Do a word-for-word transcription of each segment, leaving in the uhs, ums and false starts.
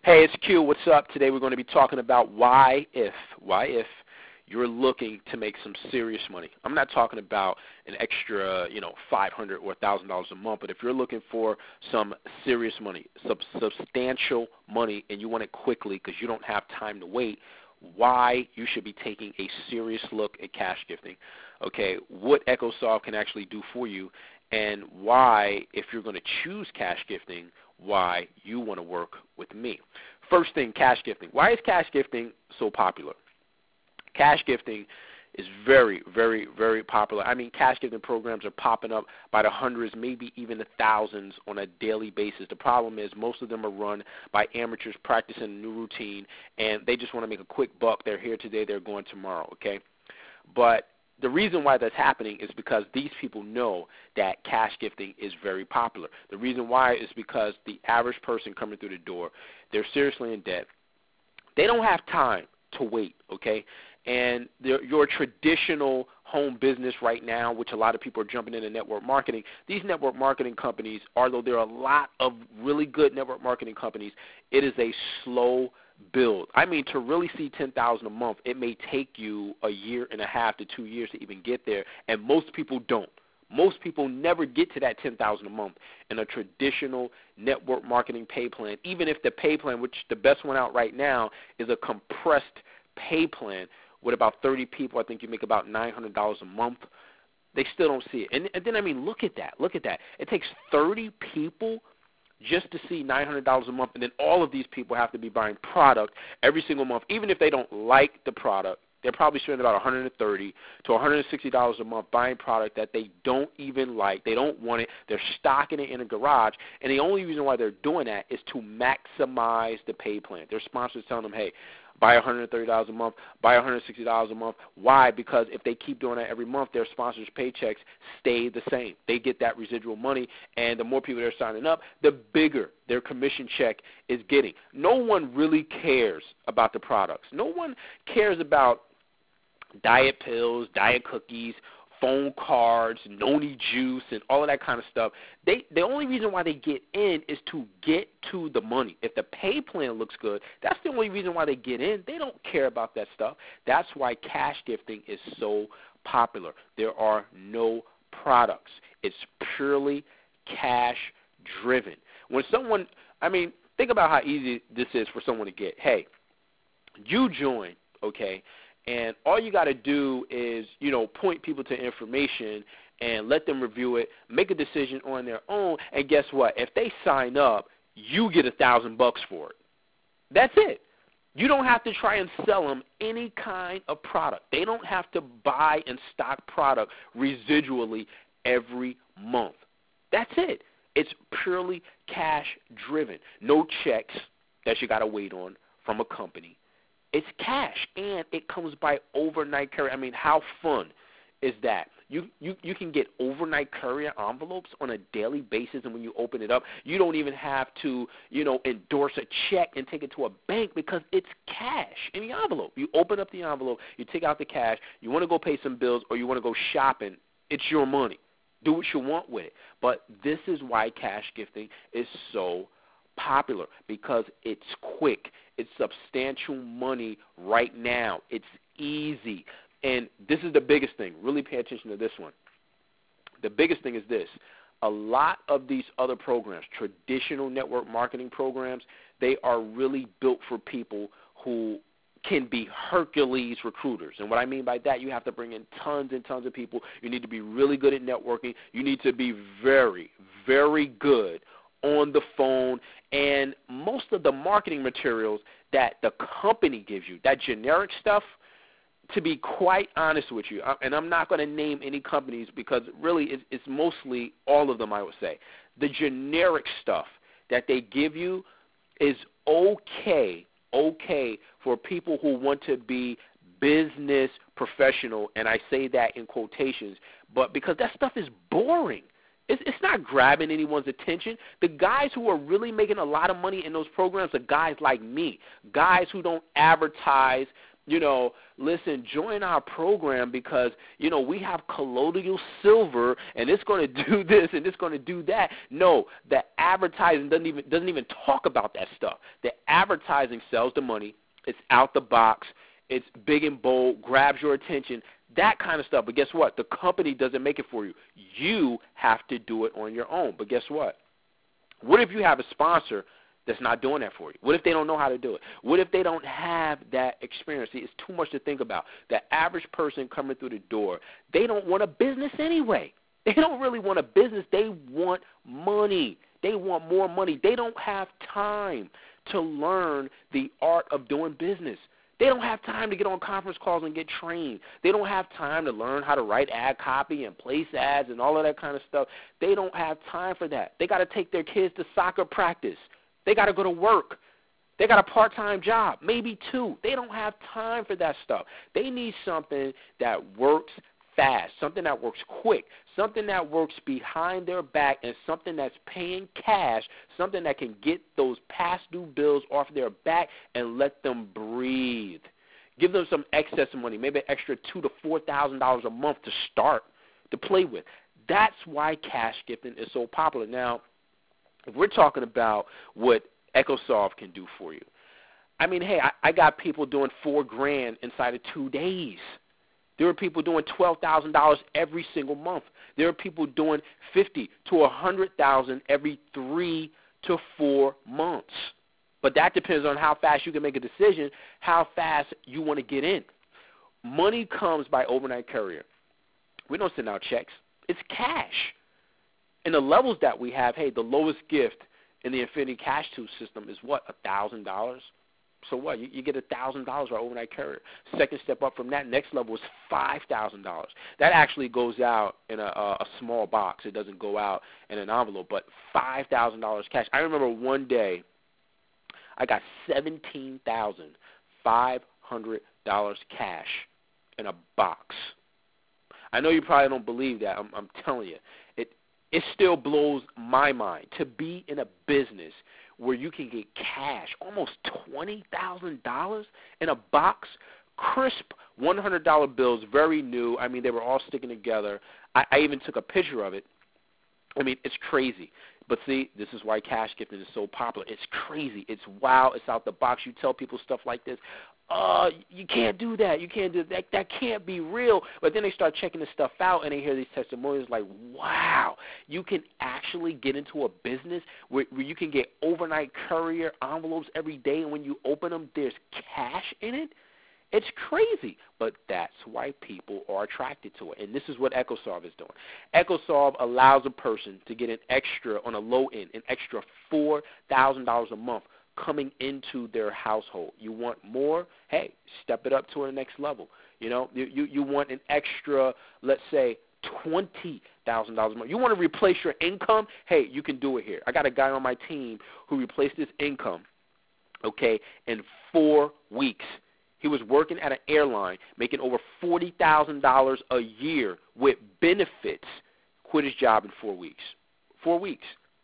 Hey, it's Q. What's up? Today we're going to be talking about why if, why if you're looking to make some serious money. I'm not talking about an extra, you know, five hundred dollars or one thousand dollars a month, but if you're looking for some serious money, sub- substantial money, and you want it quickly because you don't have time to wait, why you should be taking a serious look at cash gifting. Okay, what EchoSolve can actually do for you, and why, if you're going to choose cash gifting, why you want to work with me. First thing, cash gifting. Why is cash gifting so popular? Cash gifting is very, very, very popular. I mean, cash gifting programs are popping up by the hundreds, maybe even the thousands on a daily basis. The problem is most of them are run by amateurs practicing a new routine, and they just want to make a quick buck. They're here today, they're going tomorrow, okay? But the reason why that's happening is because these people know that cash gifting is very popular. The reason why is because the average person coming through the door, they're seriously in debt. They don't have time to wait, okay? And your traditional home business right now, which a lot of people are jumping into network marketing, these network marketing companies, although there are a lot of really good network marketing companies, it is a slow build. I mean, to really see ten thousand dollars a month, it may take you a year and a half to two years to even get there, and most people don't. Most people never get to that ten thousand dollars a month in a traditional network marketing pay plan, even if the pay plan, which the best one out right now, is a compressed pay plan with about thirty people. I think you make about nine hundred dollars a month. They still don't see it. And, and then, I mean, look at that. Look at that. It takes thirty people just to see nine hundred dollars a month, and then all of these people have to be buying product every single month. Even if they don't like the product, they're probably spending about one hundred thirty to one hundred sixty dollars a month buying product that they don't even like. They don't want it. They're stocking it in a garage, and the only reason why they're doing that is to maximize the pay plan. Their sponsors telling them, hey, buy one hundred thirty dollars a month, buy one hundred sixty dollars a month. Why? Because if they keep doing that every month, their sponsors' paychecks stay the same. They get that residual money, and the more people they're signing up, the bigger their commission check is getting. No one really cares about the products. No one cares about diet pills, diet cookies, phone cards, noni juice, and all of that kind of stuff. They the only reason why they get in is to get to the money. If the pay plan looks good, that's the only reason why they get in. They don't care about that stuff. That's why cash gifting is so popular. There are no products. It's purely cash driven. When someone, I mean, think about how easy this is for someone to get. Hey, you join, okay, and all you got to do is, you know, point people to information and let them review it, make a decision on their own, and guess what? If they sign up, you get a thousand bucks for it. That's it. You don't have to try and sell them any kind of product. They don't have to buy and stock product residually every month. That's it. It's purely cash driven. No checks that you got to wait on from a company. It's cash, and it comes by overnight courier. I mean, how fun is that? You, you you can get overnight courier envelopes on a daily basis, and when you open it up, you don't even have to, you know, endorse a check and take it to a bank because it's cash in the envelope. You open up the envelope, you take out the cash, you want to go pay some bills or you want to go shopping, it's your money. Do what you want with it. But this is why cash gifting is so popular, because it's quick. It's substantial money right now. It's easy. And this is the biggest thing. Really pay attention to this one. The biggest thing is this. A lot of these other programs, traditional network marketing programs, they are really built for people who can be Hercules recruiters. And what I mean by that, you have to bring in tons and tons of people. You need to be really good at networking. You need to be very, very good on the phone, and most of the marketing materials that the company gives you, that generic stuff, to be quite honest with you, and I'm not going to name any companies because really it's, it's mostly all of them, I would say. The generic stuff that they give you is okay, okay for people who want to be business professional, and I say that in quotations, but because that stuff is boring. It's, it's not grabbing anyone's attention. The guys who are really making a lot of money in those programs are guys like me, guys who don't advertise, you know, listen, join our program because, you know, we have colloidal silver and it's going to do this and it's going to do that. No, the advertising doesn't even doesn't even talk about that stuff. The advertising sells the money. It's out the box. It's big and bold, grabs your attention, that kind of stuff. But guess what? The company doesn't make it for you. You have to do it on your own. But guess what? What if you have a sponsor that's not doing that for you? What if they don't know how to do it? What if they don't have that experience? See, it's too much to think about. The average person coming through the door, they don't want a business anyway. They don't really want a business. They want money. They want more money. They don't have time to learn the art of doing business. They don't have time to get on conference calls and get trained. They don't have time to learn how to write ad copy and place ads and all of that kind of stuff. They don't have time for that. They got to take their kids to soccer practice. They got to go to work. They got a part-time job, maybe two. They don't have time for that stuff. They need something that works fast, something that works quick, something that works behind their back, and something that's paying cash, something that can get those past due bills off their back and let them breathe. Give them some excess money, maybe an extra two to four thousand dollars a month to start, to play with. That's why cash gifting is so popular. Now, if we're talking about what EchoSolve can do for you, I mean, hey, I, I got people doing four grand inside of two days. There are people doing twelve thousand dollars every single month. There are people doing fifty to one hundred thousand dollars every three to four months. But that depends on how fast you can make a decision, how fast you want to get in. Money comes by overnight courier. We don't send out checks. It's cash. And the levels that we have, hey, the lowest gift in the Infinity Cash Tube system is what, one thousand dollars? So what? You, you get one thousand dollars by overnight courier. Second step up from that, next level is five thousand dollars. That actually goes out in a, a, a small box. It doesn't go out in an envelope, but five thousand dollars cash. I remember one day I got seventeen thousand five hundred dollars cash in a box. I know you probably don't believe that. I'm, I'm telling you. It, it still blows my mind to be in a business where you can get cash, almost twenty thousand dollars in a box, crisp one hundred dollar bills, very new. I mean, they were all sticking together. I, I even took a picture of it. I mean, it's crazy. But see, this is why cash gifting is so popular. It's crazy. It's wild. It's out the box. You tell people stuff like this, uh, you can't do that. You can't do that. That can't be real. But then they start checking this stuff out, and they hear these testimonials like, wow, you can actually get into a business where, where you can get overnight courier envelopes every day, and when you open them, there's cash in it. It's crazy, but that's why people are attracted to it, and this is what EchoSolve is doing. EchoSolve allows a person to get an extra, on a low end, an extra four thousand dollars a month coming into their household. You want more? Hey, step it up to the next level. You know, you, you, you want an extra, let's say, twenty thousand dollars a month. You want to replace your income? Hey, you can do it here. I got a guy on my team who replaced his income, okay, in four weeks. He was working at an airline, making over forty thousand dollars a year with benefits, quit his job in four weeks. Four weeks.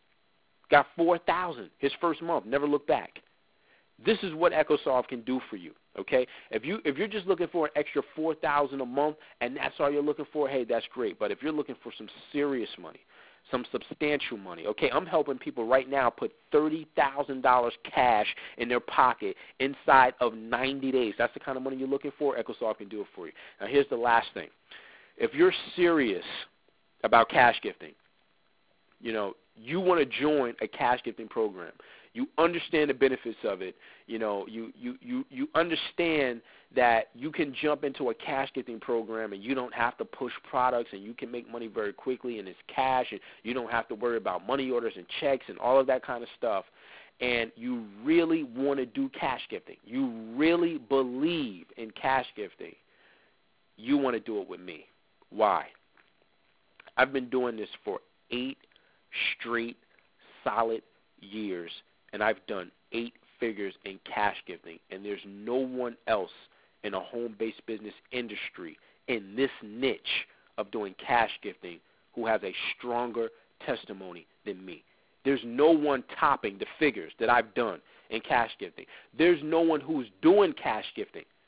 Got four thousand dollars his first month, never looked back. This is what EchoSolve can do for you, okay? If, you, if you're just looking for an extra four thousand dollars a month and that's all you're looking for, hey, that's great. But if you're looking for some serious money, some substantial money, okay, I'm helping people right now put thirty thousand dollars cash in their pocket inside of ninety days. That's the kind of money you're looking for. EchoSolve can do it for you. Now, here's the last thing. If you're serious about cash gifting, you know, you want to join a cash gifting program. You understand the benefits of it. You know, you, you, you, you understand that you can jump into a cash gifting program and you don't have to push products and you can make money very quickly and it's cash and you don't have to worry about money orders and checks and all of that kind of stuff. And you really want to do cash gifting. You really believe in cash gifting. You want to do it with me. Why? I've been doing this for eight straight solid years, and I've done eight figures in cash gifting, and there's no one else in a home-based business industry in this niche of doing cash gifting who has a stronger testimony than me. There's no one topping the figures that I've done in cash gifting. There's no one who's doing cash gifting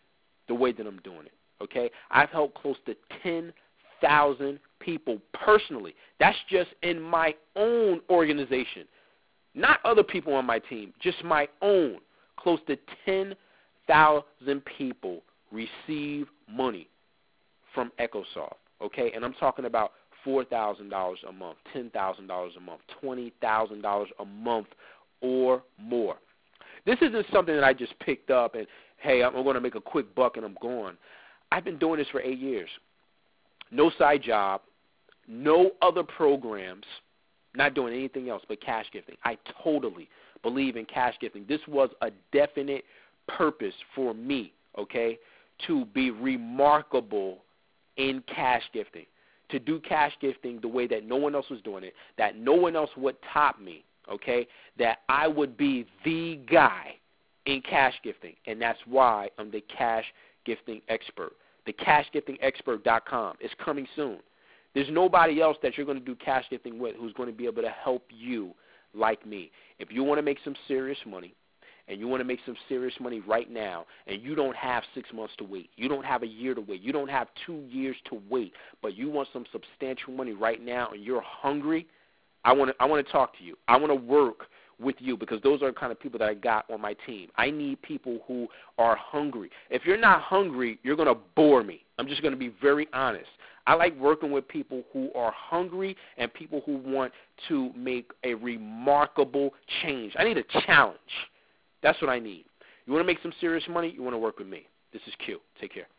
the way that I'm doing it, okay? I've helped close to ten thousand people personally. That's just in my own organization, not other people on my team, just my own. Close to ten thousand people receive money from EchoSoft, okay? And I'm talking about four thousand dollars a month, ten thousand dollars a month, twenty thousand dollars a month or more. This isn't something that I just picked up and, hey, I'm going to make a quick buck and I'm gone. I've been doing this for eight years. No side job, no other programs, not doing anything else but cash gifting. I totally believe in cash gifting. This was a definite purpose for me, okay, to be remarkable in cash gifting, to do cash gifting the way that no one else was doing it, that no one else would top me, okay, that I would be the guy in cash gifting, and that's why I'm the cash gifting expert. The cash gifting expert dot com is coming soon. There's nobody else that you're going to do cash gifting with who's going to be able to help you like me. If you want to make some serious money, and you want to make some serious money right now, and you don't have six months to wait, you don't have a year to wait, you don't have two years to wait, but you want some substantial money right now and you're hungry, I want to I want to talk to you. I want to work with you because those are the kind of people that I got on my team. I need people who are hungry. If you're not hungry, you're going to bore me. I'm just going to be very honest. I like working with people who are hungry and people who want to make a remarkable change. I need a challenge. That's what I need. You want to make some serious money? You want to work with me. This is Q. Take care.